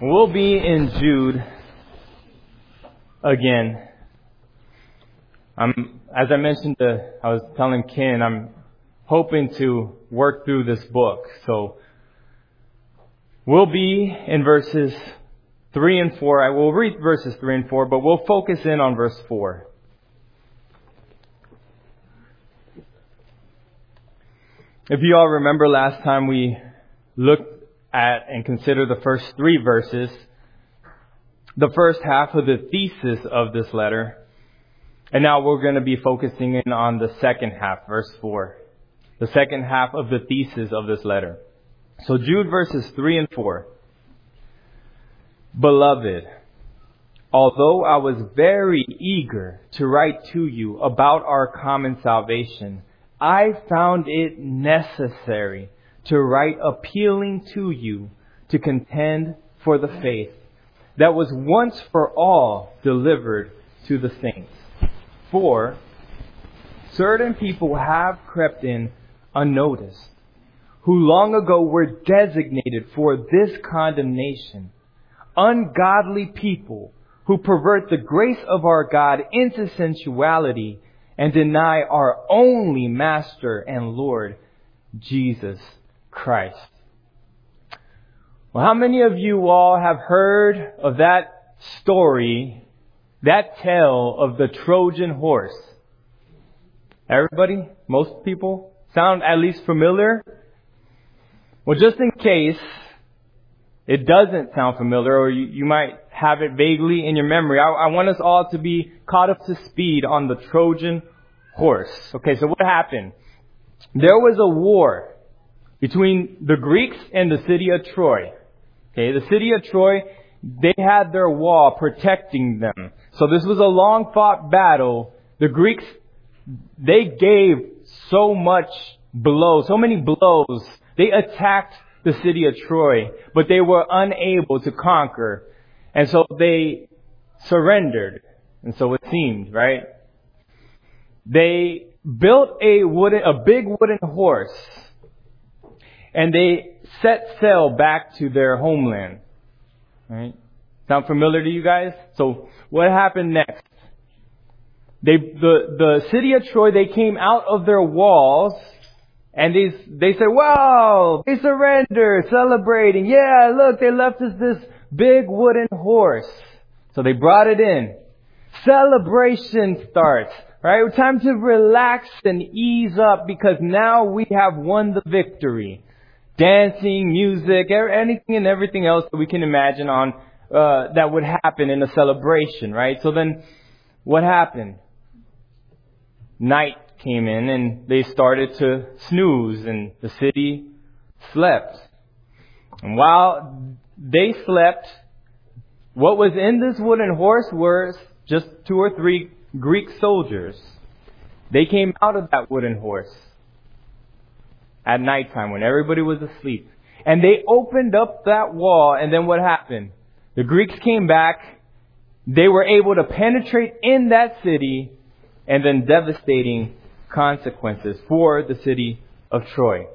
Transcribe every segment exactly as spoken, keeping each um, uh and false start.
We'll be in Jude again. I'm, as I mentioned, uh, I was telling Ken, I'm hoping to work through this book. So we'll be in verses three and four. I will read verses three and four, but we'll focus in on verse four. If you all remember last time we looked at and considered the first three verses, the first half of the thesis of this letter, and now we're going to be focusing in on the second half, verse four, the second half of the thesis of this letter. So Jude verses three and four. Beloved, although I was very eager to write to you about our common salvation, I found it necessary to write appealing to you to contend for the faith that was once for all delivered to the saints. For certain people have crept in unnoticed, who long ago were designated for this condemnation, ungodly people who pervert the grace of our God into sensuality and deny our only Master and Lord, Jesus Christ. Well, how many of you all have heard of that story, that tale of the Trojan horse? Everybody? Most people? Sound at least familiar? Well, just in case it doesn't sound familiar, or you, you might have it vaguely in your memory, I, I want us all to be caught up to speed on the Trojan horse. Okay, so what happened? There was a war between the Greeks and the city of Troy. Okay, the city of Troy, they had their wall protecting them. So this was a long fought battle. The Greeks, they gave so much blows, so many blows. They attacked the city of Troy, but they were unable to conquer. And so they surrendered. And so it seemed, right? They built a wooden, a big wooden horse, and they set sail back to their homeland. Right? Sound familiar to you guys? So what happened next? They, the, the city of Troy, they came out of their walls, and they, they said, wow, they surrendered, celebrating. Yeah, look, they left us this big wooden horse. So they brought it in. Celebration starts, right? Time to relax and ease up because now we have won the victory. Dancing, music, anything and everything else that we can imagine on, uh, that would happen in a celebration, right? So then what happened? Night came in and they started to snooze and the city slept. And while they slept, what was in this wooden horse were just two or three Greek soldiers. They came out of that wooden horse at nighttime when everybody was asleep. And they opened up that wall, and then what happened? The Greeks came back. They were able to penetrate in that city, and then devastating consequences for the city of Troy.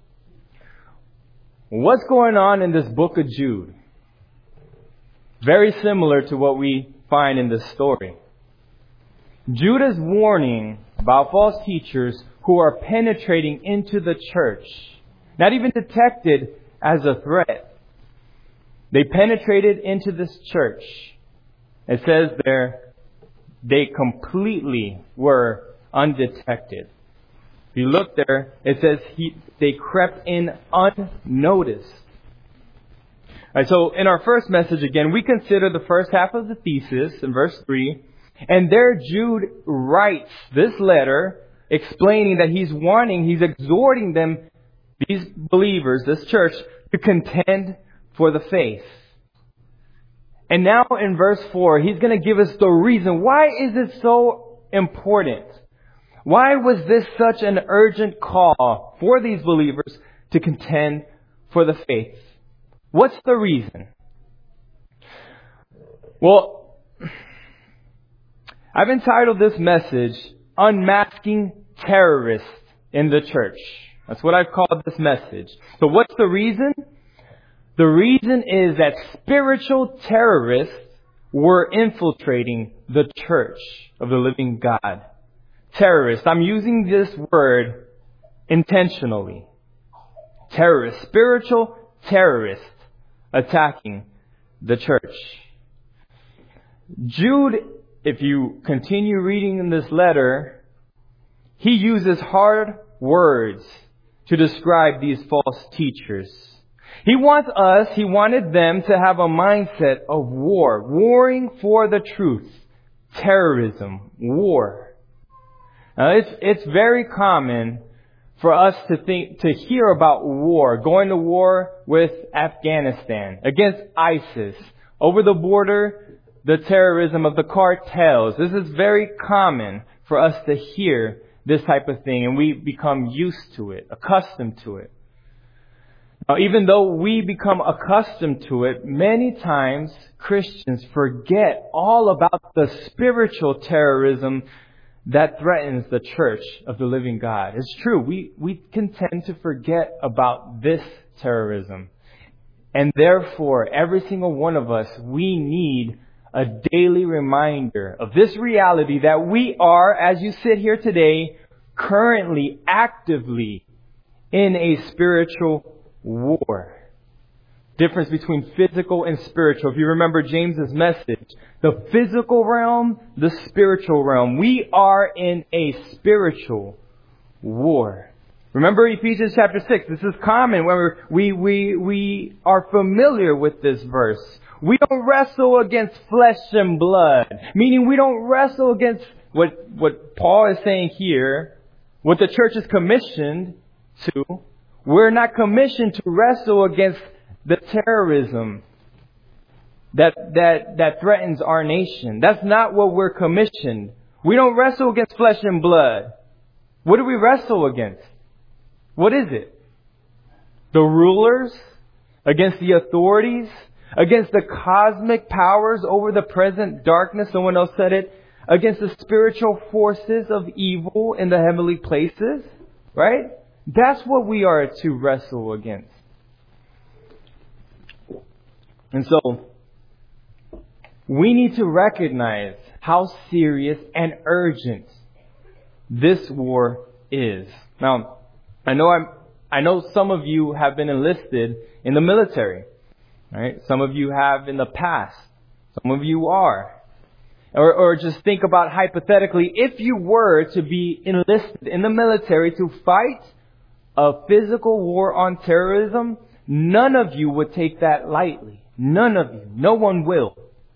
What's going on in this book of Jude? Very similar to what we find in this story. Jude is warning about false teachers who are penetrating into the church, not even detected as a threat. They penetrated into this church. It says there, they completely were undetected. If you look there, it says he, they crept in unnoticed. All right, so in our first message again, we consider the first half of the thesis in verse three. And there Jude writes this letter explaining that he's warning, he's exhorting them, these believers, this church, to contend for the faith. And now in verse four, he's going to give us the reason. Why is it so important? Why was this such an urgent call for these believers to contend for the faith? What's the reason? Well, I've entitled this message, Unmasking Terrorists in the Church. That's what I've called this message. So what's the reason? The The reason is that spiritual terrorists were infiltrating the church of the living God. Terrorists. I'm using this word intentionally. Terrorists. Spiritual terrorists attacking the church. Jude, if you continue reading in this letter, he uses hard words to describe these false teachers. He wants us, he wanted them to have a mindset of war, warring for the truth, terrorism, war. Now, it's, it's very common for us to think, to hear about war, going to war with Afghanistan, against ISIS, over the border, the terrorism of the cartels. This is very common for us to hear this type of thing, and we become used to it, accustomed to it. Now, even though we become accustomed to it, many times Christians forget all about the spiritual terrorism that threatens the church of the living God. It's true. We, we can tend to forget about this terrorism. And therefore, every single one of us, we need a daily reminder of this reality that we are, as you sit here today, currently, actively in a spiritual war. Difference between physical and spiritual. If you remember James's message, the physical realm, the spiritual realm. We are in a spiritual war. Remember Ephesians chapter six. This is common when we're, we we we are familiar with this verse. We don't wrestle against flesh and blood, meaning we don't wrestle against what what Paul is saying here, what the church is commissioned to. We're not commissioned to wrestle against the terrorism that that that threatens our nation. That's not what we're commissioned. We don't wrestle against flesh and blood. What do we wrestle against? What is it? The rulers? Against the authorities? Against the cosmic powers over the present darkness? Someone else said it. Against the spiritual forces of evil in the heavenly places? Right? That's what we are to wrestle against. And so, we need to recognize how serious and urgent this war is. Now, I know I'm, I know some of you have been enlisted in the military, right? Some of you have in the past. Some of you are. Or, or just think about hypothetically, if you were to be enlisted in the military to fight a physical war on terrorism, none of you would take that lightly. None of you. No one will.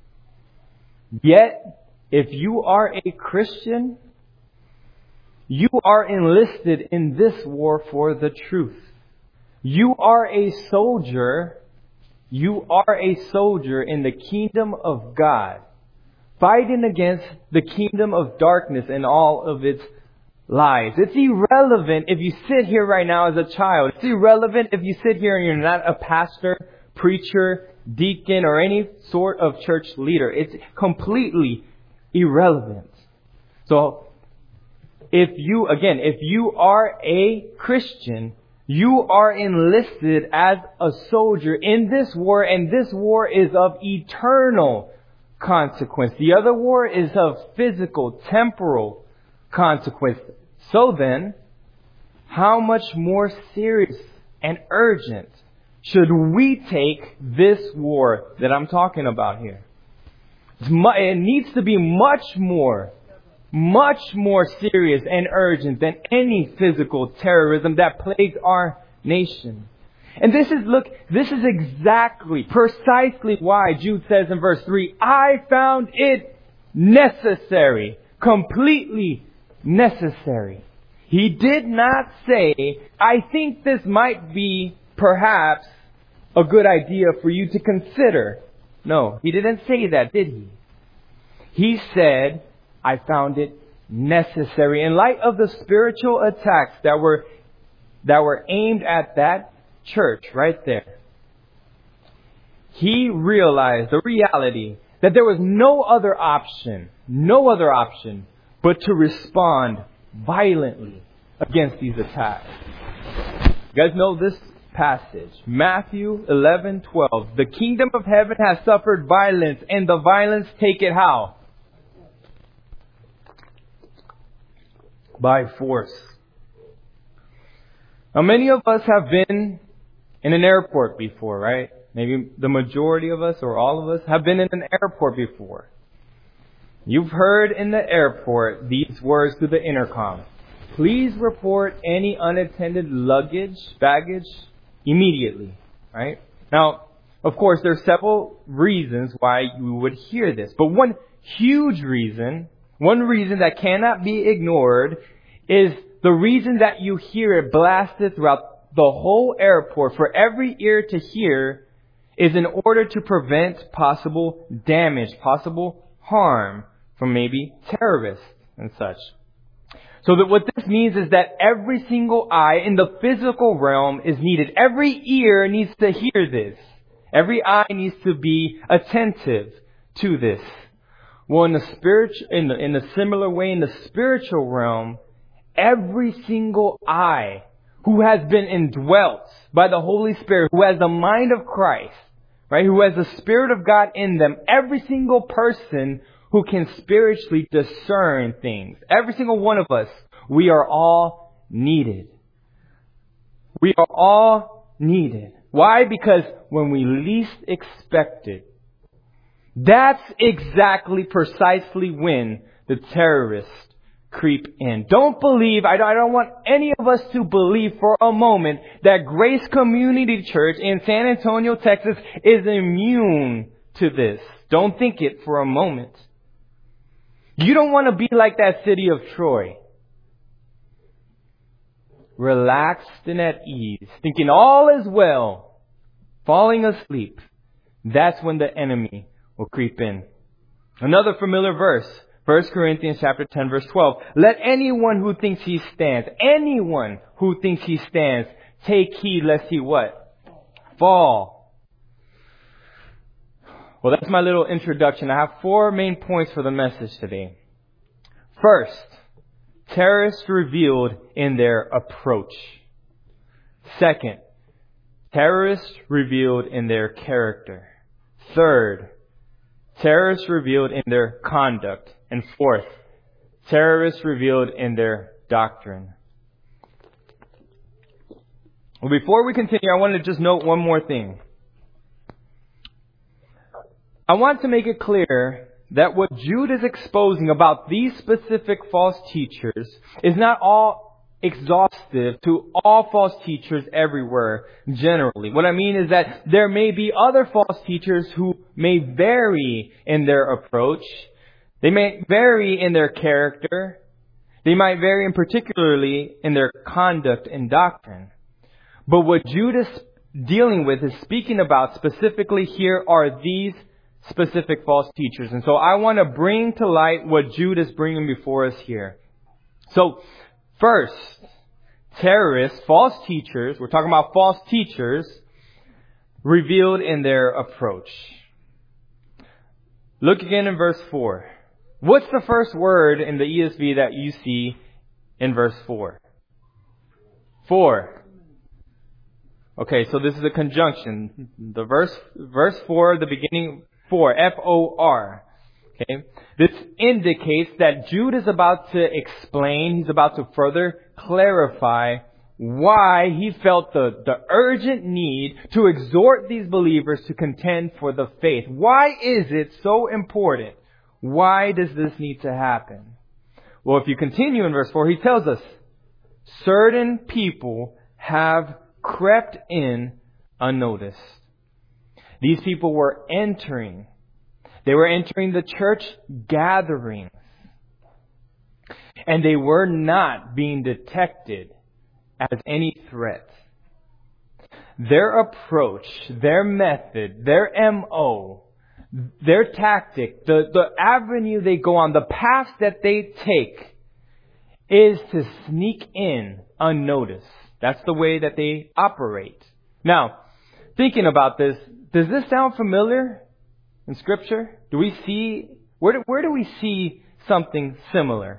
Yet, if you are a Christian, you are enlisted in this war for the truth. You are a soldier. You are a soldier in the kingdom of God, fighting against the kingdom of darkness and all of its lies. It's irrelevant if you sit here right now as a child. It's irrelevant if you sit here and you're not a pastor, preacher, deacon, or any sort of church leader. It's completely irrelevant. So, if you, again, if you are a Christian, you are enlisted as a soldier in this war, and this war is of eternal consequence. The other war is of physical, temporal consequence. So then, how much more serious and urgent should we take this war that I'm talking about here? It needs to be much more, much more serious and urgent than any physical terrorism that plagues our nation. And this is, look, this is exactly, precisely why Jude says in verse three, I found it necessary, completely necessary. He did not say, I think this might be perhaps a good idea for you to consider. No, he didn't say that, did he? He said, I found it necessary. In light of the spiritual attacks that were that were aimed at that church right there, he realized the reality that there was no other option, no other option but to respond violently against these attacks. You guys know this passage. Matthew eleven twelve. The kingdom of heaven has suffered violence, and the violence take it how? By force. Now, many of us have been in an airport before, right? Maybe the majority of us or all of us have been in an airport before. You've heard in the airport these words through the intercom. Please report any unattended luggage, baggage, immediately. Right? Now, of course, there are several reasons why you would hear this. But one huge reason, one reason that cannot be ignored is the reason that you hear it blasted throughout the whole airport for every ear to hear is in order to prevent possible damage, possible harm from maybe terrorists and such. So that what this means is that every single eye in the physical realm is needed. Every ear needs to hear this. Every eye needs to be attentive to this. Well, in the spiritual, in the, in a similar way, in the spiritual realm, every single eye who has been indwelt by the Holy Spirit, who has the mind of Christ, right, who has the Spirit of God in them, every single person who can spiritually discern things, every single one of us, we are all needed. We are all needed. Why? Because when we least expect it, that's exactly precisely when the terrorists creep in. Don't believe, I don't want any of us to believe for a moment that Grace Community Church in San Antonio, Texas is immune to this. Don't think it for a moment. You don't want to be like that city of Troy. Relaxed and at ease, thinking all is well, falling asleep. That's when the enemy will creep in. Another familiar verse, First Corinthians chapter ten, verse twelve. Let anyone who thinks he stands, anyone who thinks he stands, take heed lest he what? Fall. Well, that's my little introduction. I have four main points for the message today. First, terrorists revealed in their approach. Second, terrorists revealed in their character. Third, terrorists revealed in their conduct. And fourth, terrorists revealed in their doctrine. Well, before we continue, I want to just note one more thing. I want to make it clear that what Jude is exposing about these specific false teachers is not all exhaustive to all false teachers everywhere generally. What I mean is that there may be other false teachers who may vary in their approach. They may vary in their character. They might vary in particularly in their conduct and doctrine. But what Jude is dealing with, is speaking about specifically here, are these specific false teachers. And so I want to bring to light what Jude is bringing before us here. So first, terrorists, false teachers, we're talking about false teachers revealed in their approach. Look again in verse four. What's the first word in the E S V that you see in verse four? For. Okay, so this is a conjunction. The verse, verse four, the beginning, for, F O R. Okay. This indicates that Jude is about to explain, he's about to further clarify why he felt the, the urgent need to exhort these believers to contend for the faith. Why is it so important? Why does this need to happen? Well, if you continue in verse four, he tells us, certain people have crept in unnoticed. These people were entering. They were entering the church gatherings. And they were not being detected as any threat. Their approach, their method, their M O, their tactic, the, the avenue they go on, the path that they take is to sneak in unnoticed. That's the way that they operate. Now, thinking about this, does this sound familiar in Scripture? Do we see, where do, where do we see something similar?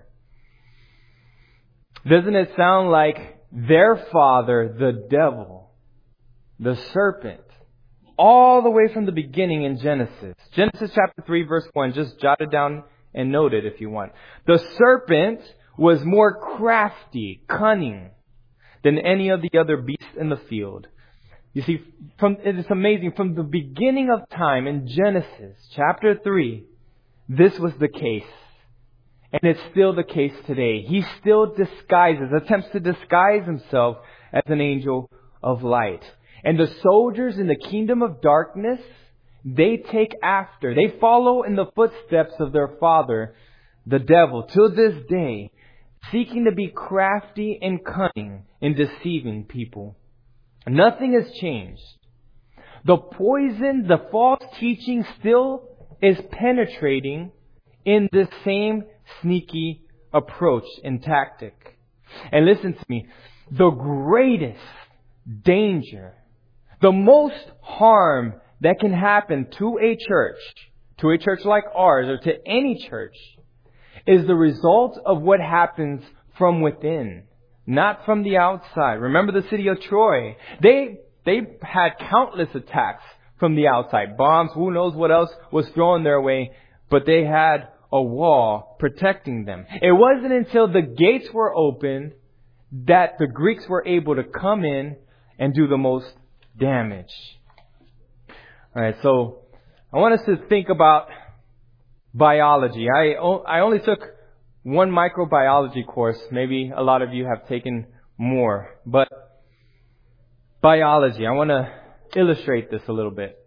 Doesn't it sound like their father, the devil, the serpent, all the way from the beginning in Genesis. Genesis chapter three, verse one. Just jot it down and note it if you want. The serpent was more crafty, cunning than any of the other beasts in the field. You see, from, it's amazing. From the beginning of time in Genesis chapter three, this was the case. And it's still the case today. He still disguises, attempts to disguise himself as an angel of light. And the soldiers in the kingdom of darkness, they take after, they follow in the footsteps of their father, the devil, till this day, seeking to be crafty and cunning in deceiving people. Nothing has changed. The poison, the false teaching still is penetrating in this same sneaky approach and tactic. And listen to me, the greatest danger, the most harm that can happen to a church, to a church like ours or to any church, is the result of what happens from within, not from the outside. Remember the city of Troy. They, they had countless attacks from the outside. Bombs, who knows what else was thrown their way, but they had a wall protecting them. It wasn't until the gates were opened that the Greeks were able to come in and do the most damage. All right, so I want us to think about biology. I, I only took one microbiology course. Maybe a lot of you have taken more. But biology, I want to illustrate this a little bit.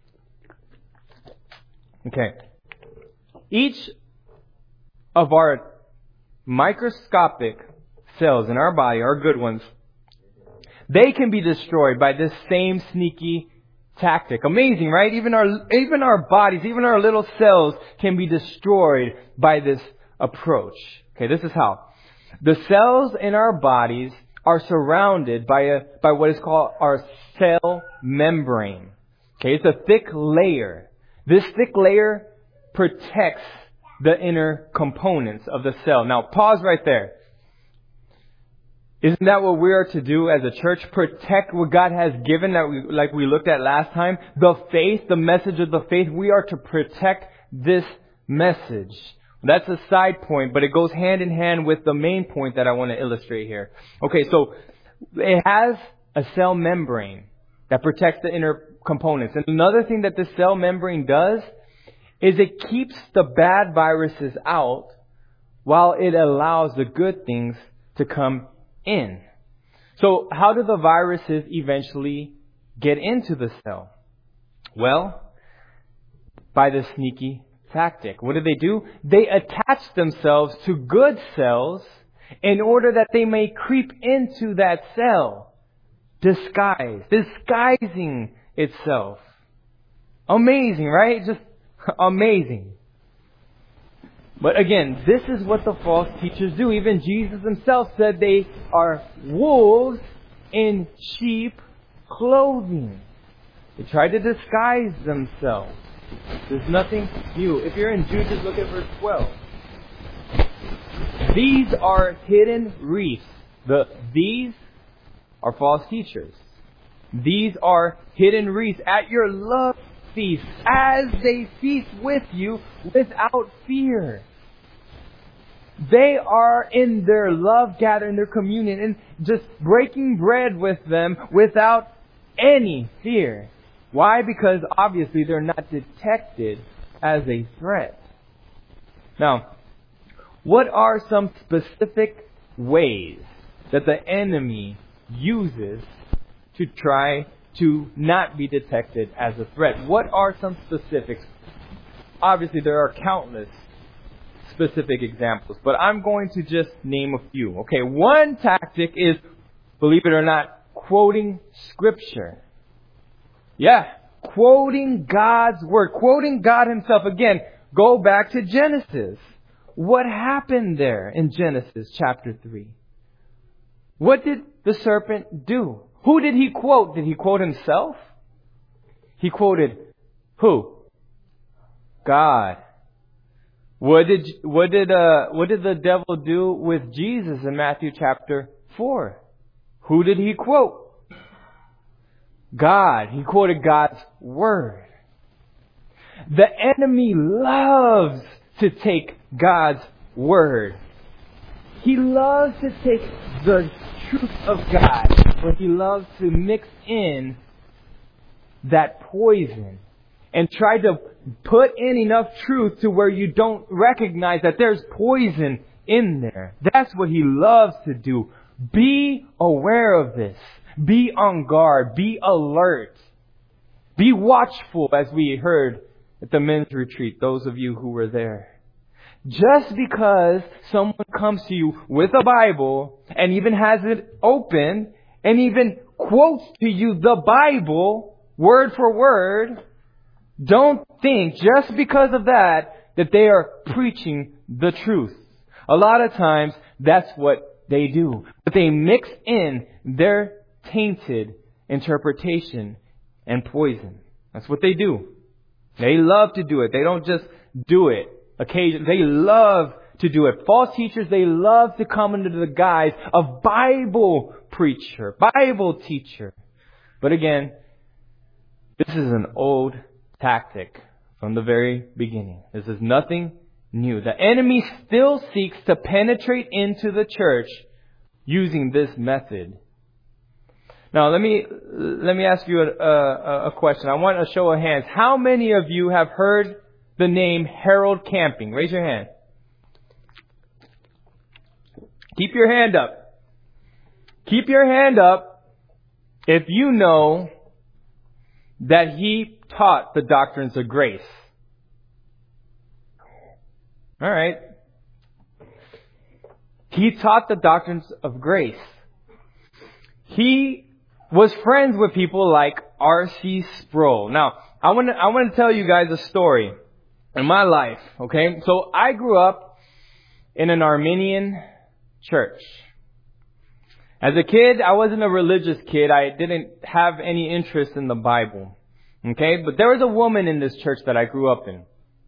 Okay. Each of our microscopic cells in our body, our good ones, they can be destroyed by this same sneaky tactic. Amazing, right? Even our, even our bodies, even our little cells can be destroyed by this approach. Okay, this is how. The cells in our bodies are surrounded by a, by what is called our cell membrane. Okay, it's a thick layer. This thick layer protects the inner components of the cell. Now, pause right there. Isn't that what we are to do as a church? Protect what God has given, that we, like we looked at last time. The faith, the message of the faith. We are to protect this message. That's a side point, but it goes hand in hand with the main point that I want to illustrate here. Okay, so it has a cell membrane that protects the inner components. And another thing that the cell membrane does is it keeps the bad viruses out while it allows the good things to come in. So how do the viruses eventually get into the cell? Well, by the sneaky tactic. What do they do? They attach themselves to good cells in order that they may creep into that cell. Disguise. Disguising itself. Amazing, right? Just amazing. But again, this is what the false teachers do. Even Jesus himself said they are wolves in sheep clothing. They try to disguise themselves. There's nothing new. If you're in Jude, just look at verse twelve. These are hidden reefs. The, these are false teachers. These are hidden reefs at your love feast, as they feast with you without fear. They are in their love gathering, their communion, and just breaking bread with them without any fear. Why? Because obviously they're not detected as a threat. Now, what are some specific ways that the enemy uses to try to not be detected as a threat? What are some specifics? Obviously, there are countless specific examples, but I'm going to just name a few. Okay, one tactic is, believe it or not, quoting Scripture. Yeah, quoting God's Word, quoting God Himself. Again, go back to Genesis. What happened there in Genesis chapter three? What did the serpent do? Who did he quote? Did he quote himself? He quoted who? God. What did what did uh what did the devil do with Jesus in Matthew chapter four? Who did he quote? God. He quoted God's word. The enemy loves to take God's word. He loves to take the truth of God, but he loves to mix in that poison and try to put in enough truth to where you don't recognize that there's poison in there. That's what he loves to do. Be aware of this. Be on guard. Be alert. Be watchful, as we heard at the men's retreat, those of you who were there. Just because someone comes to you with a Bible and even has it open and even quotes to you the Bible word for word, don't think just because of that that they are preaching the truth. A lot of times that's what they do. But they mix in their tainted interpretation and poison. That's what they do. They love to do it. They don't just do it occasionally. They love to do it. False teachers, they love to come under the guise of Bible preacher, Bible teacher. But again, this is an old tactic from the very beginning. This is nothing new. The enemy still seeks to penetrate into the church using this method. Now, let me let me ask you a, a, a question. I want a show of hands. How many of you have heard the name Harold Camping? Raise your hand. Keep your hand up. Keep your hand up if you know that he taught the doctrines of grace. All right. He taught the doctrines of grace. He was friends with people like R C Sproul. Now, I want to I want to tell you guys a story in my life, okay? So, I grew up in an Armenian church. As a kid, I wasn't a religious kid. I didn't have any interest in the Bible, okay? But there was a woman in this church that I grew up in.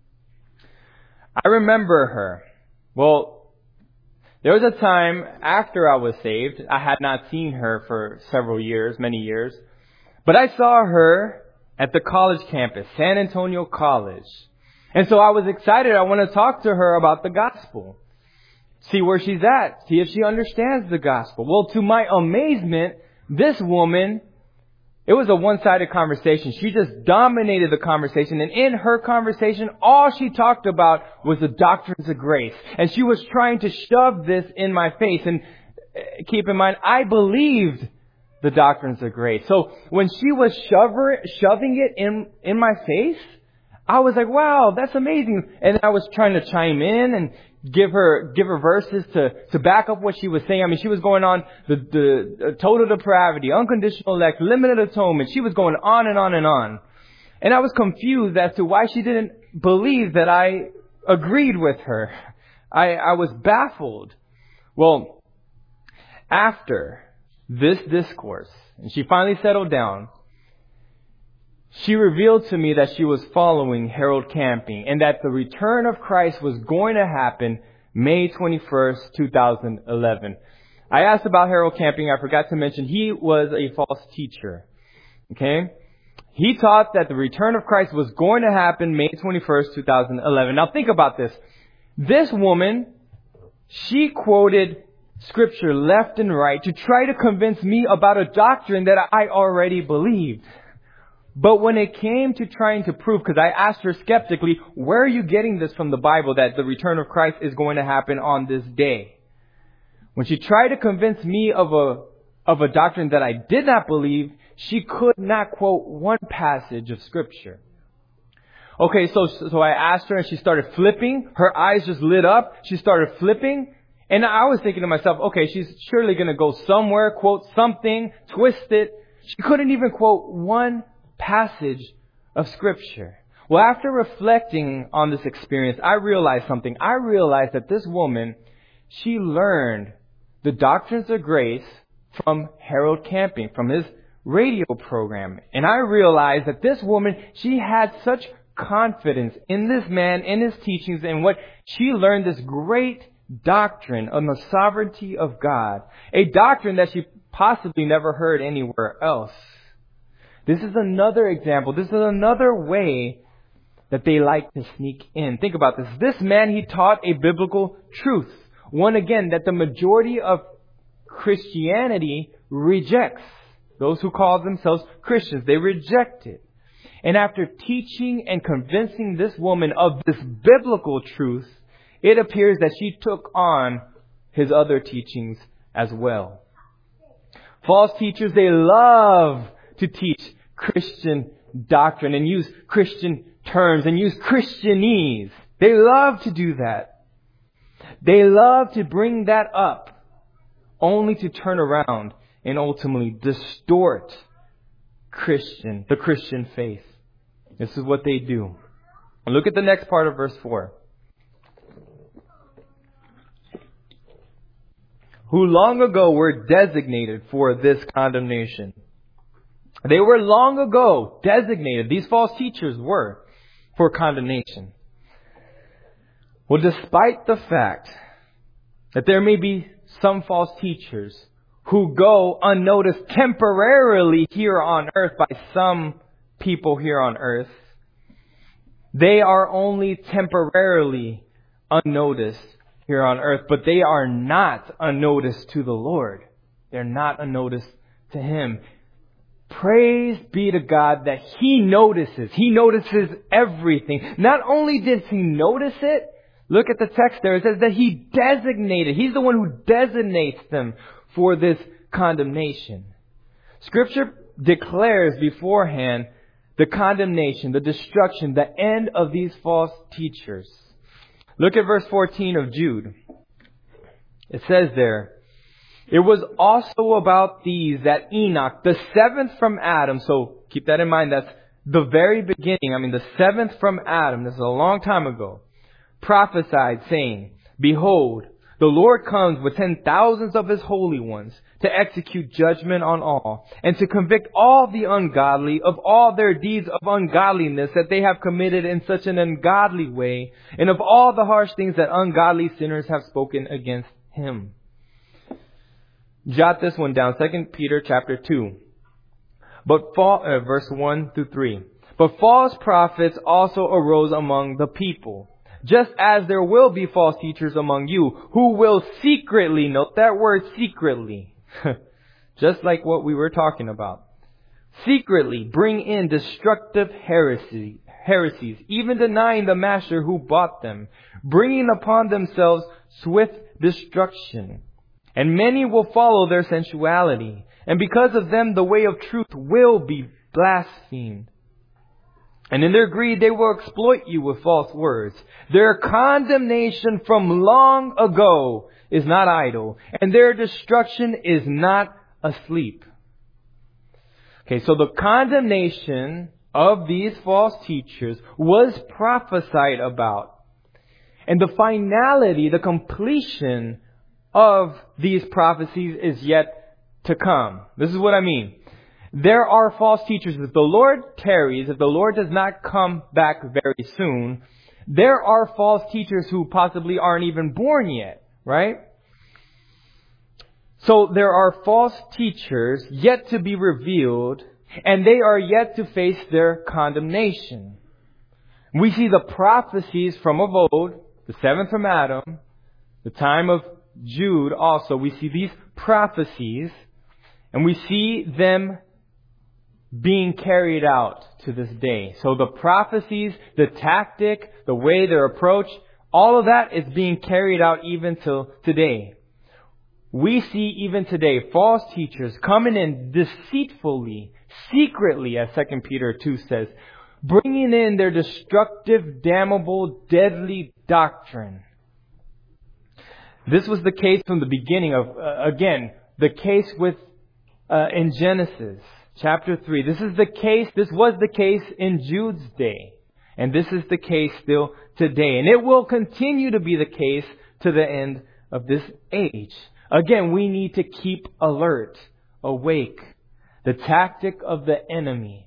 I remember her. Well, there was a time after I was saved, I had not seen her for several years, many years, but I saw her at the college campus, San Antonio College. And so I was excited. I want to talk to her about the gospel. See where she's at. See if she understands the gospel. Well, to my amazement, this woman, it was a one-sided conversation. She just dominated the conversation. And in her conversation, all she talked about was the doctrines of grace. And she was trying to shove this in my face. And keep in mind, I believed the doctrines of grace. So when she was shover, shoving it in, in my face, I was like, wow, that's amazing. And I was trying to chime in and give her, give her verses to, to back up what she was saying. I mean, she was going on the, the, the total depravity, unconditional elect, limited atonement. She was going on and on and on. And I was confused as to why she didn't believe that I agreed with her. I, I was baffled. Well, after this discourse, and she finally settled down, she revealed to me that she was following Harold Camping and that the return of Christ was going to happen May twenty-first, twenty eleven. I asked about Harold Camping. I forgot to mention he was a false teacher. Okay? He taught that the return of Christ was going to happen May twenty-first, twenty eleven. Now think about this. This woman, she quoted scripture left and right to try to convince me about a doctrine that I already believed. But when it came to trying to prove, because I asked her skeptically, where are you getting this from the Bible that the return of Christ is going to happen on this day? When she tried to convince me of a, of a doctrine that I did not believe, she could not quote one passage of scripture. Okay, so, so I asked her and she started flipping. Her eyes just lit up. She started flipping. And I was thinking to myself, okay, she's surely going to go somewhere, quote something, twist it. She couldn't even quote one passage of scripture. Well, after reflecting on this experience, I realized something. I realized that this woman, she learned the doctrines of grace from Harold Camping, from his radio program. And I realized that this woman, she had such confidence in this man, in his teachings, and what she learned, this great doctrine on the sovereignty of God, a doctrine that she possibly never heard anywhere else. This is another example. This is another way that they like to sneak in. Think about this. This man, he taught a biblical truth. One, again, that the majority of Christianity rejects. Those who call themselves Christians, they reject it. And after teaching and convincing this woman of this biblical truth, it appears that she took on his other teachings as well. False teachers, they love to teach Christian doctrine and use Christian terms and use Christianese. They love to do that. They love to bring that up only to turn around and ultimately distort Christian, the Christian faith. This is what they do. Look at the next part of verse four. Who long ago were designated for this condemnation. They were long ago designated, these false teachers were, for condemnation. Well, despite the fact that there may be some false teachers who go unnoticed temporarily here on earth by some people here on earth, they are only temporarily unnoticed here on earth, but they are not unnoticed to the Lord. They're not unnoticed to Him. Praise be to God that He notices. He notices everything. Not only did He notice it, look at the text there. It says that He designated. He's the one who designates them for this condemnation. Scripture declares beforehand the condemnation, the destruction, the end of these false teachers. Look at verse fourteen of Jude. It says there, it was also about these that Enoch, the seventh from Adam, so keep that in mind, that's the very beginning, I mean the seventh from Adam, this is a long time ago, prophesied saying, Behold, the Lord comes with ten thousands of His holy ones to execute judgment on all and to convict all the ungodly of all their deeds of ungodliness that they have committed in such an ungodly way and of all the harsh things that ungodly sinners have spoken against Him. Jot this one down. Second Peter chapter two. But fa- uh, verse one through three. But false prophets also arose among the people, just as there will be false teachers among you who will secretly, note that word secretly, just like what we were talking about, secretly bring in destructive heresy, heresies, even denying the master who bought them, bringing upon themselves swift destruction. And many will follow their sensuality, and because of them the way of truth will be blasphemed. And in their greed they will exploit you with false words. Their condemnation from long ago is not idle, and their destruction is not asleep. Okay, so the condemnation of these false teachers was prophesied about. And the finality, the completion of these prophecies is yet to come. This is what I mean. There are false teachers. If the Lord tarries, if the Lord does not come back very soon, there are false teachers who possibly aren't even born yet, right? So there are false teachers yet to be revealed, and they are yet to face their condemnation. We see the prophecies from of old, the seventh from Adam, the time of Jude also. We see these prophecies, and we see them being carried out to this day. So the prophecies, the tactic, the way they're approached, all of that is being carried out even till today. We see even today false teachers coming in deceitfully, secretly, as Second Peter two says, bringing in their destructive, damnable, deadly doctrine. This was the case from the beginning of, uh, again, the case with uh, in Genesis chapter three. This is the case, this was the case in Jude's day. And this is the case still today. And it will continue to be the case to the end of this age. Again, we need to keep alert, awake. The tactic of the enemy.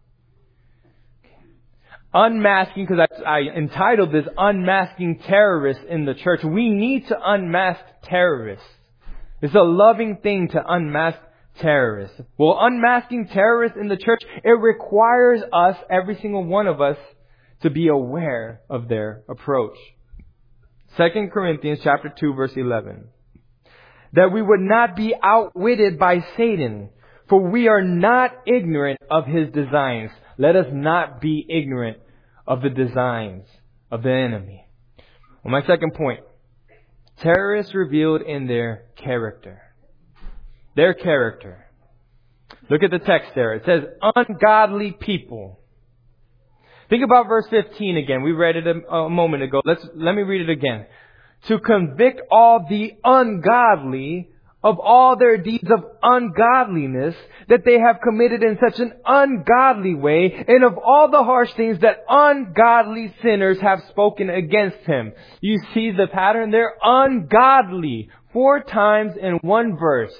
Unmasking, because I, I entitled this Unmasking Terrorists in the Church. We need to unmask terrorists. It's a loving thing to unmask terrorists. Well, unmasking terrorists in the church, it requires us, every single one of us, to be aware of their approach. Second Corinthians chapter two, verse eleven. That we would not be outwitted by Satan, for we are not ignorant of his designs. Let us not be ignorant of the designs of the enemy. Well, my second point. Terrorists revealed in their character. Their character. Look at the text there. It says, ungodly people. Think about verse fifteen again. We read it a, a moment ago. Let's, let me read it again. To convict all the ungodly of all their deeds of ungodliness that they have committed in such an ungodly way, and of all the harsh things that ungodly sinners have spoken against him. You see the pattern there? Ungodly. Four times in one verse.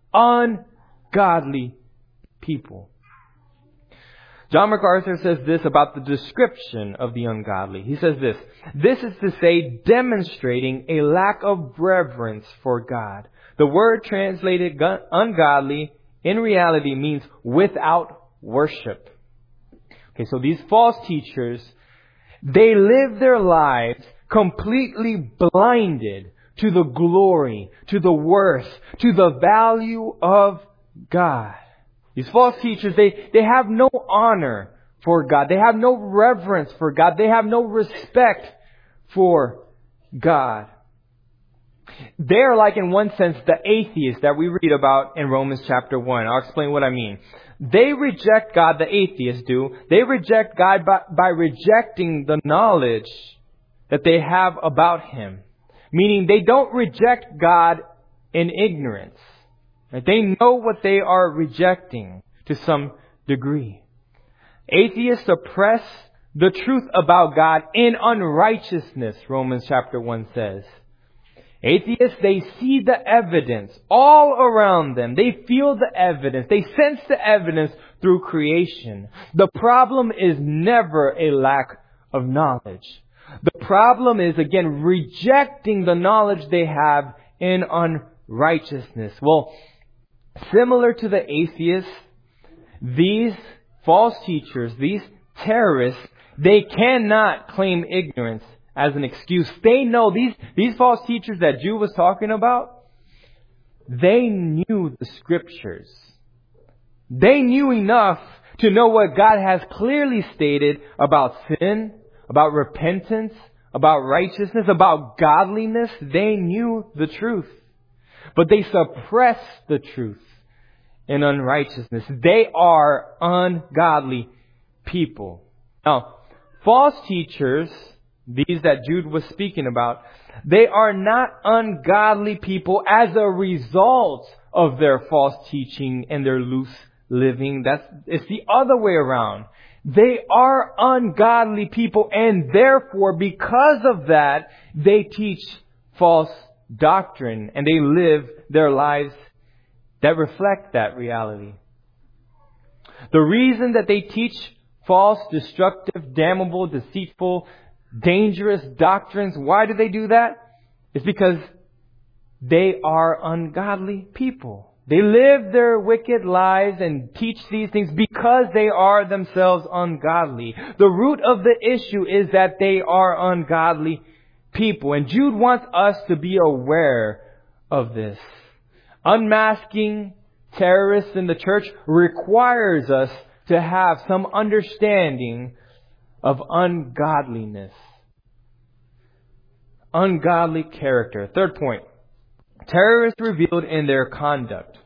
Ungodly people. John MacArthur says this about the description of the ungodly. He says this, this is to say, demonstrating a lack of reverence for God. The word translated ungodly in reality means without worship. Okay, so these false teachers, they live their lives completely blinded to the glory, to the worth, to the value of God. These false teachers, they, they have no honor for God. They have no reverence for God. They have no respect for God. They're like, in one sense, the atheists that we read about in Romans chapter one. I'll explain what I mean. They reject God, the atheists do. They reject God by, by rejecting the knowledge that they have about Him. Meaning they don't reject God in ignorance. They know what they are rejecting to some degree. Atheists suppress the truth about God in unrighteousness, Romans chapter one says. Atheists, they see the evidence all around them. They feel the evidence. They sense the evidence through creation. The problem is never a lack of knowledge. The problem is, again, rejecting the knowledge they have in unrighteousness. Well, similar to the atheists, these false teachers, these terrorists, they cannot claim ignorance as an excuse. They know these, these false teachers that Jude was talking about, they knew the scriptures. They knew enough to know what God has clearly stated about sin, about repentance, about righteousness, about godliness. They knew the truth. But they suppress the truth in unrighteousness. They are ungodly people. Now, false teachers, these that Jude was speaking about, they are not ungodly people as a result of their false teaching and their loose living. That's, it's the other way around. They are ungodly people, and therefore, because of that, they teach false doctrine and they live their lives that reflect that reality. The reason that they teach false, destructive, damnable, deceitful, dangerous doctrines, why do they do that? It's because they are ungodly people. They live their wicked lives and teach these things because they are themselves ungodly. The root of the issue is that they are ungodly people. And Jude wants us to be aware of this. Unmasking terrorists in the church requires us to have some understanding of ungodliness. Ungodly character. Third point. Terrorists revealed in their conduct.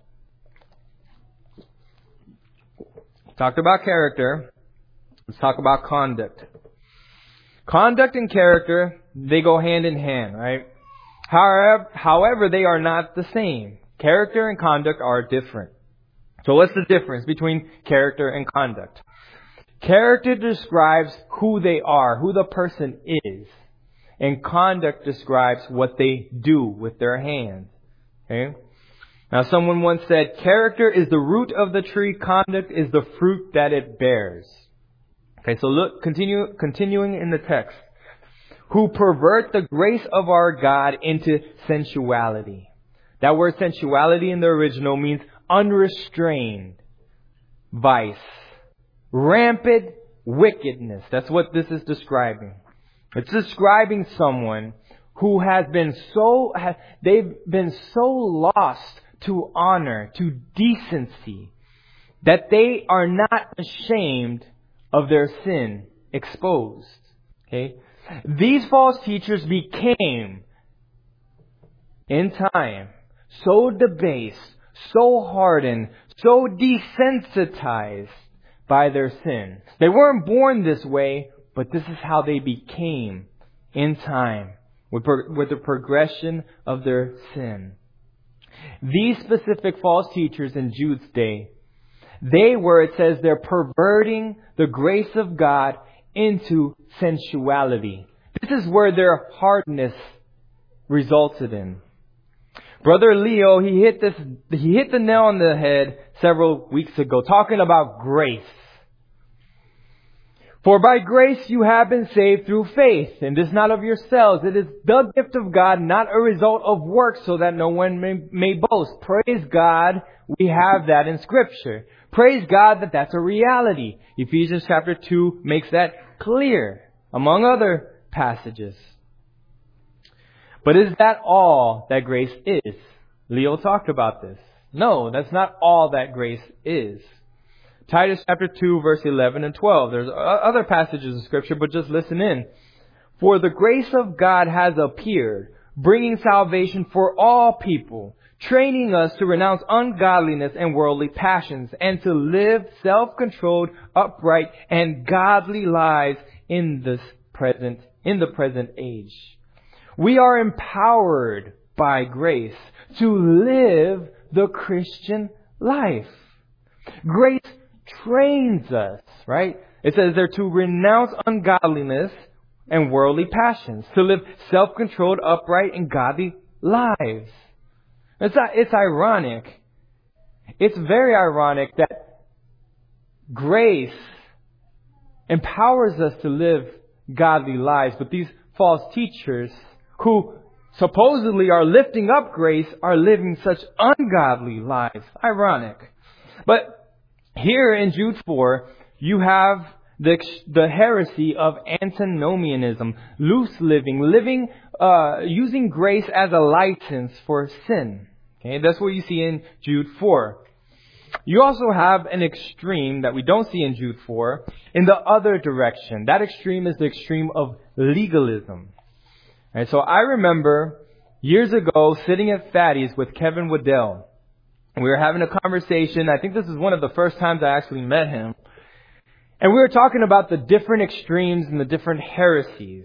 Talked about character. Let's talk about conduct. Conduct and character, they go hand in hand, right? However, however, they are not the same. Character and conduct are different. So what's the difference between character and conduct? Character describes who they are, who the person is. And conduct describes what they do with their hands. Okay? Now, someone once said, character is the root of the tree, conduct is the fruit that it bears. Okay, so look, continue, continuing in the text. Who pervert the grace of our God into sensuality. That word sensuality in the original means unrestrained vice, rampant wickedness. That's what this is describing. It's describing someone who has been so, they've been so lost to honor, to decency, that they are not ashamed of their sin exposed. Okay? These false teachers became, in time, so debased, so hardened, so desensitized by their sin. They weren't born this way, but this is how they became in time with, with the progression of their sin. These specific false teachers in Jude's day, they were, it says, they're perverting the grace of God into sensuality. This is where their hardness resulted in. Brother Leo, he hit this, he hit the nail on the head several weeks ago, talking about grace. For by grace you have been saved through faith, and this not of yourselves. It is the gift of God, not a result of works, so that no one may, may boast. Praise God, we have that in Scripture. Praise God that that's a reality. Ephesians chapter two makes that clear, among other passages. But is that all that grace is? Leo talked about this. No, that's not all that grace is. Titus chapter two, verse eleven and twelve. There's other passages of Scripture, but just listen in. For the grace of God has appeared, bringing salvation for all people, training us to renounce ungodliness and worldly passions, and to live self-controlled, upright, and godly lives in this present, in the present age. We are empowered by grace to live the Christian life. Grace trains us, right? It says they're to renounce ungodliness and worldly passions, to live self-controlled, upright, and godly lives. It's, it's ironic. It's very ironic that grace empowers us to live godly lives, but these false teachers who supposedly are lifting up grace are living such ungodly lives. Ironic. But here in Jude four, you have the the heresy of antinomianism, loose living, living, uh, using grace as a license for sin. Okay, that's what you see in Jude four. You also have an extreme that we don't see in Jude four in the other direction. That extreme is the extreme of legalism. And so I remember years ago sitting at Fatty's with Kevin Waddell. We were having a conversation. I think this is one of the first times I actually met him. And we were talking about the different extremes and the different heresies.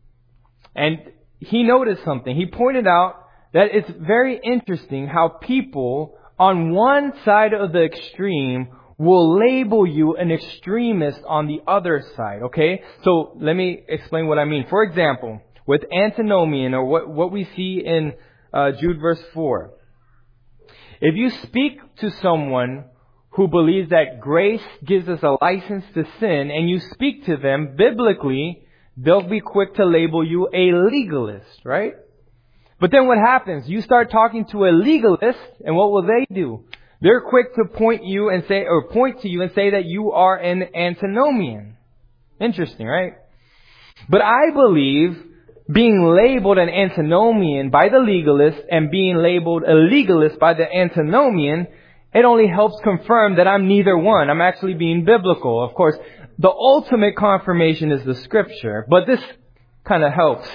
And he noticed something. He pointed out that it's very interesting how people on one side of the extreme will label you an extremist on the other side. Okay? So let me explain what I mean. For example, with antinomian, or what, what we see in uh, Jude verse four. If you speak to someone who believes that grace gives us a license to sin, and you speak to them biblically, they'll be quick to label you a legalist, right? But then what happens? You start talking to a legalist, and what will they do? They're quick to point you and say, or point to you and say that you are an antinomian. Interesting, right? But I believe being labeled an antinomian by the legalist and being labeled a legalist by the antinomian, it only helps confirm that I'm neither one. I'm actually being biblical. Of course, the ultimate confirmation is the Scripture, but this kind of helps.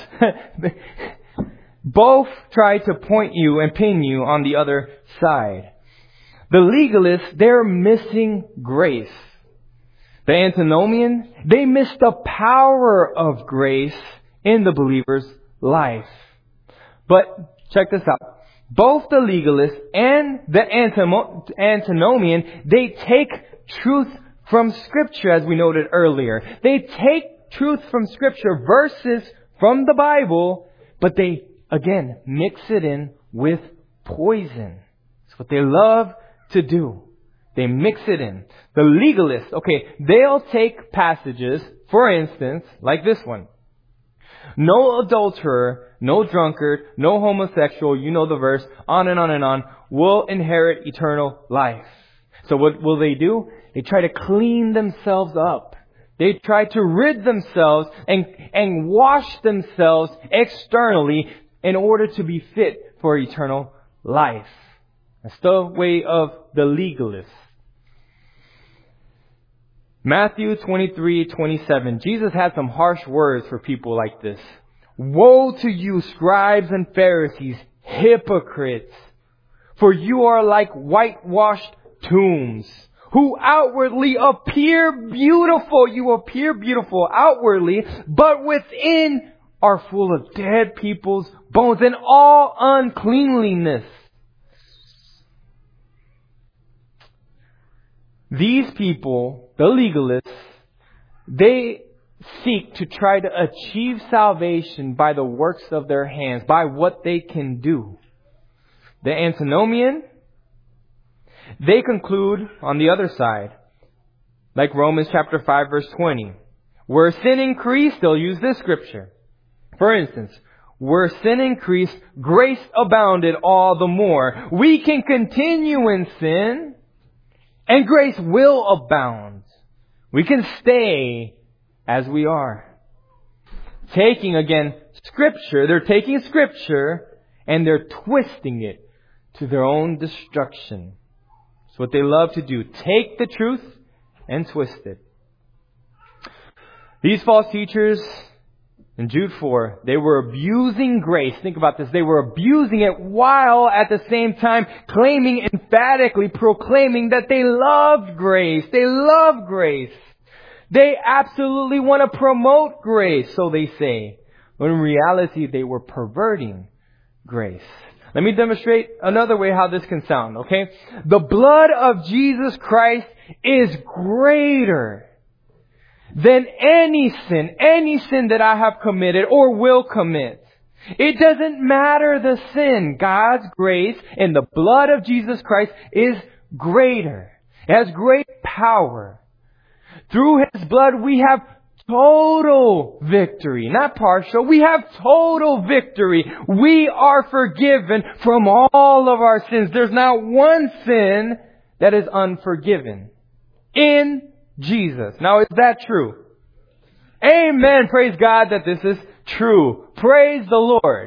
Both try to point you and pin you on the other side. The legalists, they're missing grace. The antinomian, they miss the power of grace in the believer's life. But check this out. Both the legalist and the antinomian, they take truth from Scripture, as we noted earlier. They take truth from Scripture, verses from the Bible, but they, again, mix it in with poison. That's what they love to do. They mix it in. The legalist, okay, they'll take passages, for instance, like this one. No adulterer, no drunkard, no homosexual, you know the verse, on and on and on, will inherit eternal life. So what will they do? They try to clean themselves up. They try to rid themselves and, and wash themselves externally in order to be fit for eternal life. That's the way of the legalists. Matthew twenty-three twenty-seven. Jesus had some harsh words for people like this. Woe to you, scribes and Pharisees, hypocrites! For you are like whitewashed tombs, who outwardly appear beautiful. You appear beautiful outwardly, but within are full of dead people's bones and all uncleanliness. These people, the legalists, they seek to try to achieve salvation by the works of their hands, by what they can do. The antinomian, they conclude on the other side, like Romans chapter five verse twenty. Where sin increased, they'll use this scripture. For instance, where sin increased, grace abounded all the more. We can continue in sin, and grace will abound. We can stay as we are. Taking, again, Scripture, they're taking Scripture and they're twisting it to their own destruction. It's what they love to do. Take the truth and twist it. These false teachers in Jude four, they were abusing grace. Think about this. They were abusing it while at the same time claiming, emphatically proclaiming that they loved grace. They love grace. They absolutely want to promote grace, so they say. But in reality, they were perverting grace. Let me demonstrate another way how this can sound, okay? The blood of Jesus Christ is greater than any sin, any sin that I have committed or will commit. It doesn't matter the sin. God's grace in the blood of Jesus Christ is greater. It has great power. Through His blood we have total victory, not partial. We have total victory. We are forgiven from all of our sins. There's not one sin that is unforgiven in Jesus. Now, is that true? Amen. Praise God that this is true. Praise the Lord.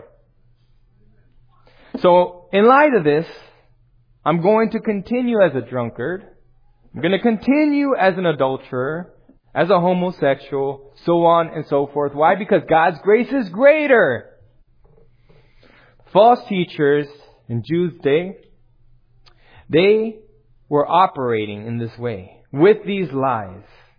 So, in light of this, I'm going to continue as a drunkard. I'm going to continue as an adulterer, as a homosexual, so on and so forth. Why? Because God's grace is greater. False teachers in Jude's day, they were operating in this way, with these lies.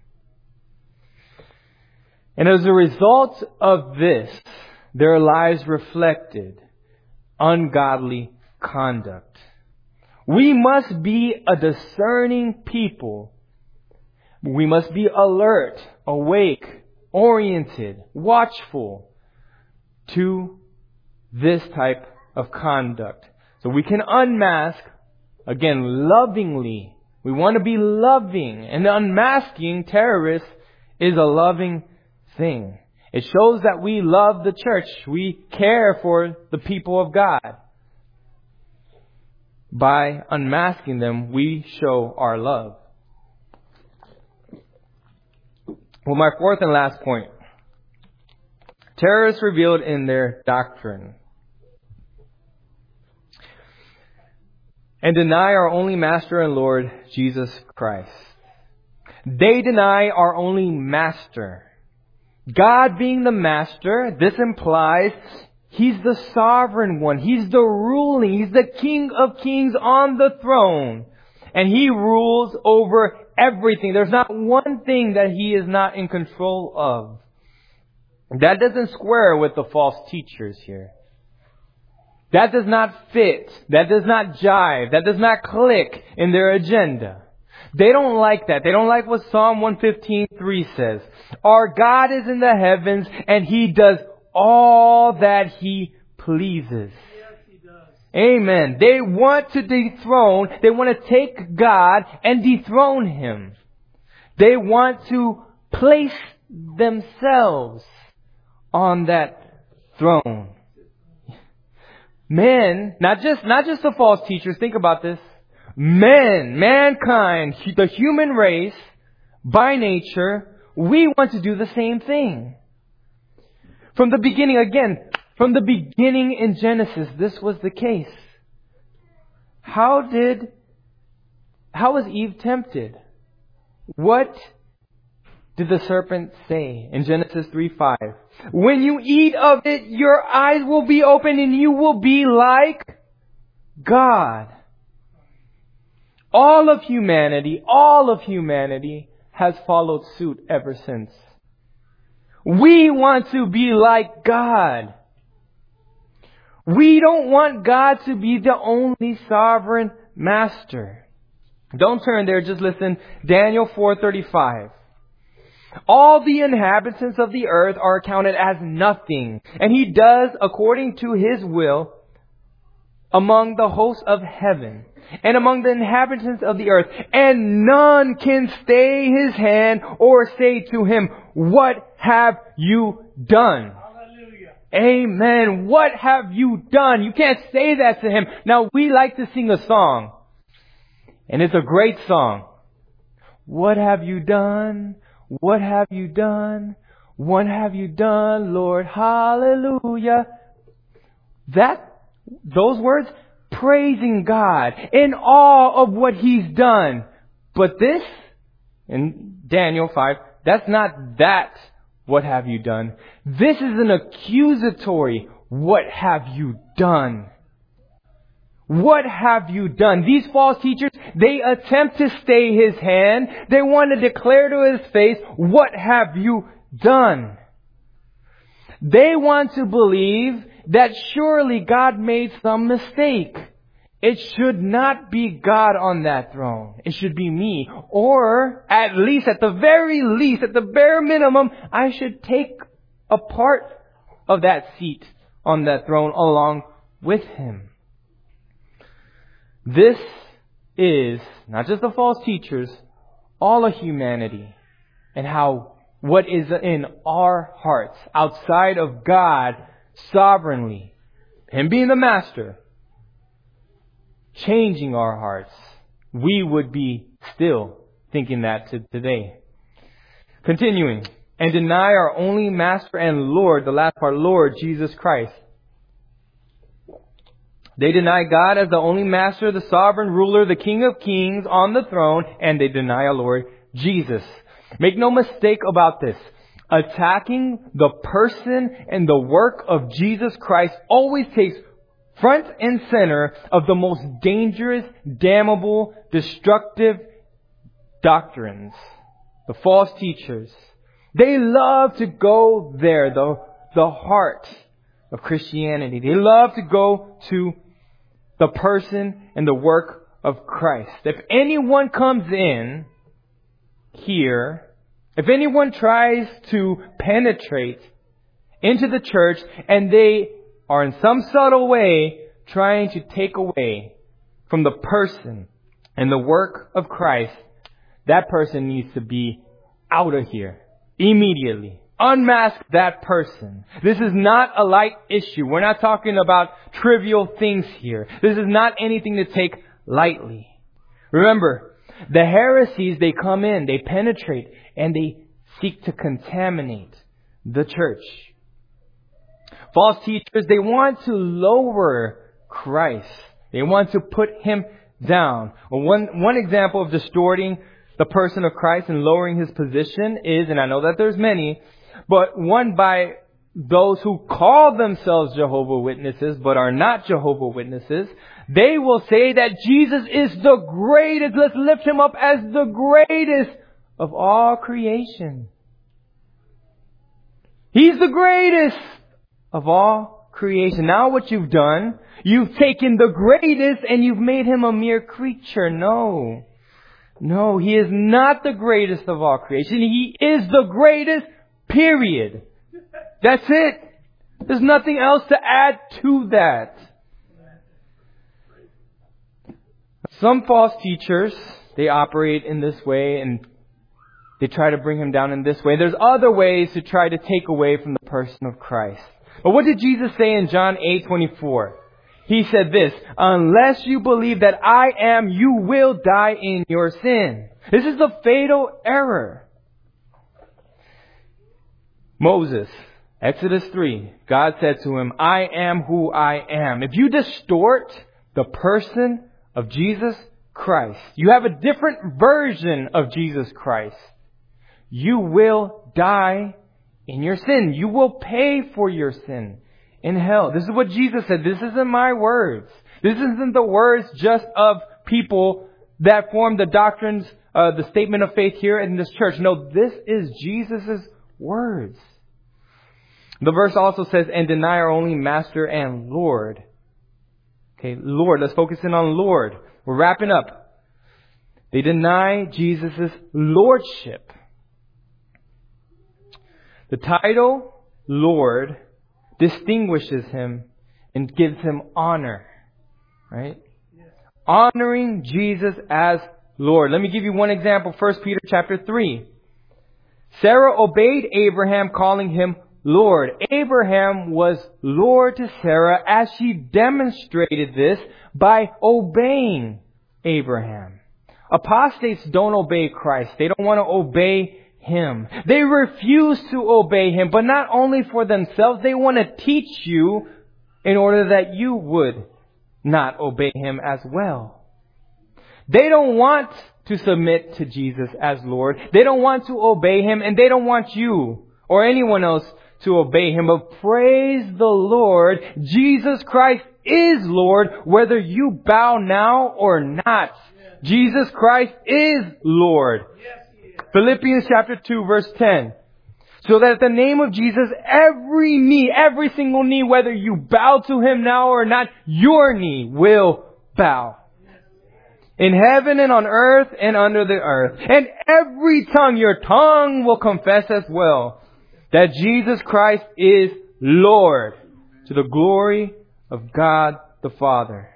And as a result of this, their lives reflected ungodly conduct. We must be a discerning people. We must be alert, awake, oriented, watchful to this type of conduct. So we can unmask, again, lovingly. We want to be loving. And unmasking terrorists is a loving thing. It shows that we love the church. We care for the people of God. By unmasking them, we show our love. Well, my fourth and last point. Terrorists revealed in their doctrine and deny our only Master and Lord, Jesus Christ. They deny our only Master. God being the Master, this implies He's the sovereign one. He's the ruling. He's the King of Kings on the throne. And He rules over everything. There's not one thing that He is not in control of. That doesn't square with the false teachers here. That does not fit. That does not jive. That does not click in their agenda. They don't like that. They don't like what Psalm one fifteen three says. Our God is in the heavens and He does all that He pleases. Yes, He does. Amen. They want to dethrone, they want to take God and dethrone Him. They want to place themselves on that throne. Men, not just, not just the false teachers, think about this. Men, mankind, the human race, by nature, we want to do the same thing. From the beginning, again, from the beginning in Genesis, this was the case. How did, how was Eve tempted? What did the serpent say in Genesis three five? When you eat of it, your eyes will be open and you will be like God. All of humanity, all of humanity has followed suit ever since. We want to be like God. We don't want God to be the only sovereign master. Don't turn there, just listen. Daniel four thirty-five. All the inhabitants of the earth are accounted as nothing, and He does according to His will among the hosts of heaven and among the inhabitants of the earth, and none can stay His hand or say to Him, what have you done? Hallelujah. Amen. What have you done? You can't say that to Him. Now, we like to sing a song, and it's a great song. What have you done? What have you done? What have you done, Lord? Hallelujah. That, those words, praising God in awe of what He's done. But this, in Daniel five, that's not that, what have you done? This is an accusatory, what have you done? What have you done? These false teachers, they attempt to stay His hand. They want to declare to His face, what have you done? They want to believe that surely God made some mistake. It should not be God on that throne. It should be me. Or at least, at the very least, at the bare minimum, I should take a part of that seat on that throne along with Him. This is not just the false teachers, all of humanity, and how what is in our hearts outside of God sovereignly, Him being the master, changing our hearts. We would be still thinking that to today. Continuing, and deny our only master and Lord, the last part, Lord Jesus Christ. They deny God as the only master, the sovereign ruler, the King of kings on the throne, and they deny our Lord Jesus. Make no mistake about this. Attacking the person and the work of Jesus Christ always takes front and center of the most dangerous, damnable, destructive doctrines. The false teachers. They love to go there, the, the heart of Christianity. They love to go to the person and the work of Christ. If anyone comes in here, if anyone tries to penetrate into the church and they are in some subtle way trying to take away from the person and the work of Christ, that person needs to be out of here immediately. Unmask that person. This is not a light issue. We're not talking about trivial things here. This is not anything to take lightly. Remember, the heresies, they come in, they penetrate, and they seek to contaminate the church. False teachers, they want to lower Christ. They want to put Him down. Well, one, one example of distorting the person of Christ and lowering His position is, and I know that there's many, but one by those who call themselves Jehovah's Witnesses but are not Jehovah's Witnesses. They will say that Jesus is the greatest. Let's lift Him up as the greatest of all creation. He's the greatest of all creation. Now what you've done, you've taken the greatest and you've made Him a mere creature. No. No, He is not the greatest of all creation. He is the greatest, period. That's it. There's nothing else to add to that. Some false teachers, they operate in this way and they try to bring Him down in this way. There's other ways to try to take away from the person of Christ. But what did Jesus say in John eight twenty-four? He said this, unless you believe that I am, you will die in your sin. This is the fatal error. Moses, Exodus three, God said to him, I am who I am. If you distort the person of Jesus Christ, you have a different version of Jesus Christ, you will die in your sin. You will pay for your sin in hell. This is what Jesus said. This isn't my words. This isn't the words just of people that form the doctrines, uh, the statement of faith here in this church. No, this is Jesus' words. The verse also says, and deny our only Master and Lord. Okay, Lord. Let's focus in on Lord. We're wrapping up. They deny Jesus' lordship. The title, Lord, distinguishes him and gives him honor. Right? Yes. Honoring Jesus as Lord. Let me give you one example. First Peter chapter three. Sarah obeyed Abraham, calling him Lord. Abraham was Lord to Sarah as she demonstrated this by obeying Abraham. Apostates don't obey Christ. They don't want to obey Him. They refuse to obey Him, but not only for themselves, they want to teach you in order that you would not obey Him as well. They don't want to submit to Jesus as Lord. They don't want to obey Him, and they don't want you or anyone else to obey Him. But praise the Lord, Jesus Christ is Lord, whether you bow now or not. Yes. Jesus Christ is Lord. Yes, He is. Philippians chapter two, verse ten. So that at the name of Jesus, every knee, every single knee, whether you bow to Him now or not, your knee will bow. In heaven and on earth and under the earth. And every tongue, your tongue will confess as well, that Jesus Christ is Lord, to the glory of God the Father.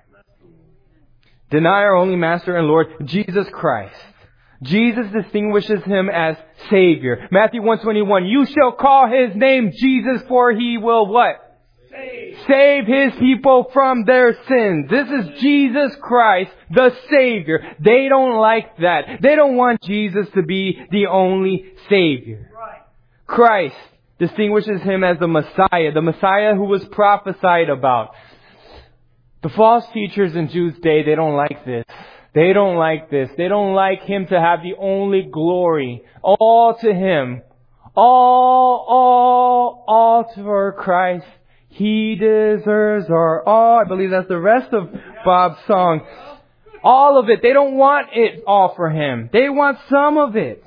Deny our only Master and Lord, Jesus Christ. Jesus distinguishes Him as Savior. Matthew one twenty-one, you shall call His name Jesus, for He will what? Save. Save His people from their sins. This is Jesus Christ, the Savior. They don't like that. They don't want Jesus to be the only Savior. Right. Christ distinguishes Him as the Messiah, the Messiah who was prophesied about. The false teachers in Jews' day, they don't like this. They don't like this. They don't like Him to have the only glory. All to Him. All, all, all to Christ. He deserves our all. I believe that's the rest of Bob's song. All of it. They don't want it all for Him. They want some of it.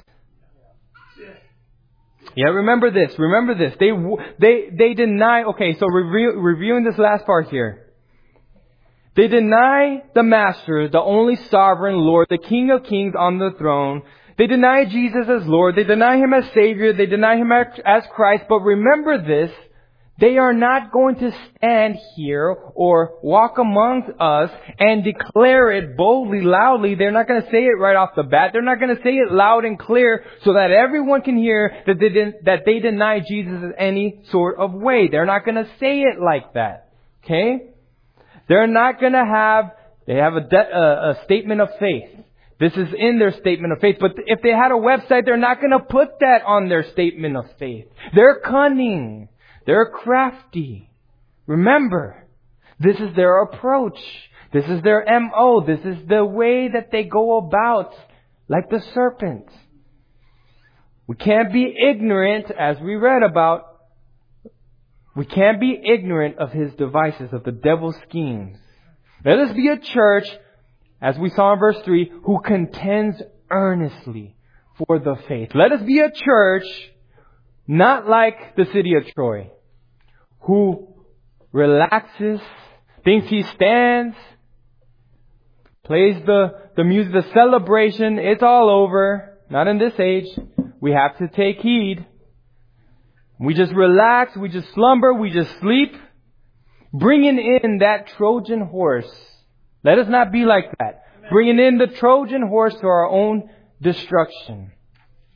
Yeah, remember this. Remember this. They they they deny. Okay, so review, reviewing this last part here. They deny the Master, the only sovereign Lord, the King of Kings on the throne. They deny Jesus as Lord. They deny Him as Savior. They deny Him as Christ. But remember this. They are not going to stand here or walk amongst us and declare it boldly, loudly. They're not going to say it right off the bat. They're not going to say it loud and clear so that everyone can hear that they, didn't, that they deny Jesus in any sort of way. They're not going to say it like that. Okay? They're not going to have, they have a, de- a, a statement of faith. This is in their statement of faith. But if they had a website, they're not going to put that on their statement of faith. They're cunning. They're crafty. Remember, this is their approach. This is their M O. This is the way that they go about, like the serpent. We can't be ignorant, as we read about. We can't be ignorant of his devices, of the devil's schemes. Let us be a church, as we saw in verse three, who contends earnestly for the faith. Let us be a church not like the city of Troy, who relaxes, thinks he stands, plays the, the music, the celebration. It's all over. Not in this age. We have to take heed. We just relax. We just slumber. We just sleep. Bringing in that Trojan horse. Let us not be like that. Amen. Bringing in the Trojan horse to our own destruction.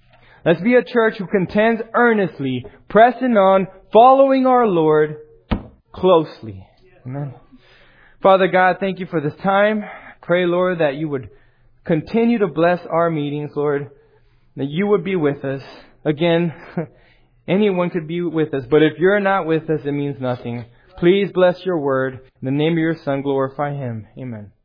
Let's be a church who contends earnestly, pressing on, following our Lord closely. Amen. Father God, thank you for this time. Pray, Lord, that you would continue to bless our meetings, Lord, that you would be with us. Again, anyone could be with us, but if you're not with us, it means nothing. Please bless your word. In the name of your Son, glorify Him. Amen.